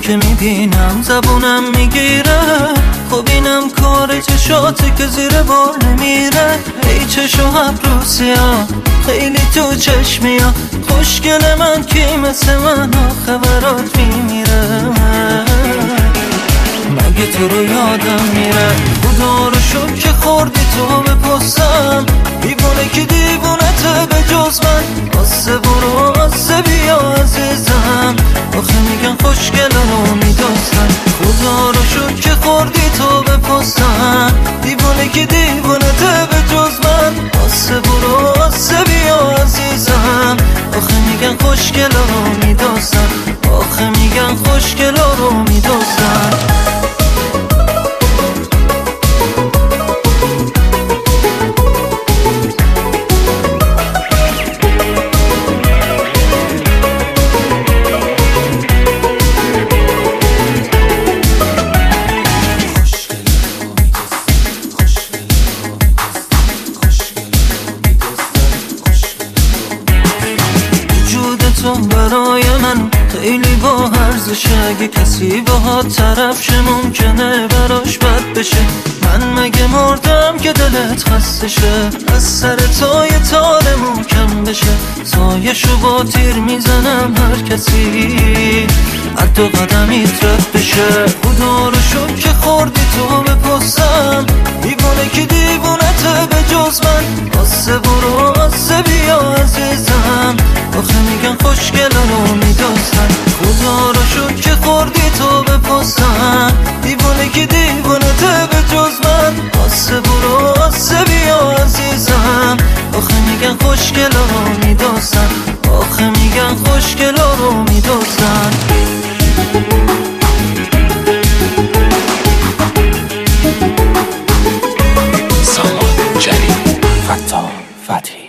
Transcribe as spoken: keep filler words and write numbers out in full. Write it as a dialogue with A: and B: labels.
A: که میبینم زبونم میگیره، خب اینم کار چشاتی که زیر بار نمیره. ای چشو ابروسیا خیلی تو چشمیا، خوشگل من کی مثل من آخه برات میمیره. مگه تو رو یادم میره خدا رو شد که خوردی تو به پستم، دیوونه که دیوونته به جز من. آسه برو آسه بیا عزیزم، آخه میگن خوشگل رو میدوزن. خدا رو شد که خوردی تو به پستم، دیوونه که دیوونته به جز من. آسه برو آسه بیا عزیزم، آخه میگن خوشگل رو میدوزن، آخه میگن خوشگل رو میدوزن. تو برای من خیلی با ارزشه، اگه کسی باهات طرف شه ممکنه براش بد بشه. من مگه مردم که دلت خسته شه، از سر تو یه تار محکم بشه. سایشو با تیر میزنم هر کسی از دو قدمیت رد بشه. خدا رو شد که خوردی تو به پستم، دیوونه که دیوونته به جز من. آسه برو آسه بیا عزیزم، آخه میگن خوشگل رو میدوزن. خدا رو شد که خوردی تو به پستم، دیوونه که دیوونته به جز من. آسه برو آسه بیا عزیزم، آخه میگن خوشگل رو میدوزن، آخه میگن خوشگل رو میدوزن.
B: سامان جری، فتاح فتحی.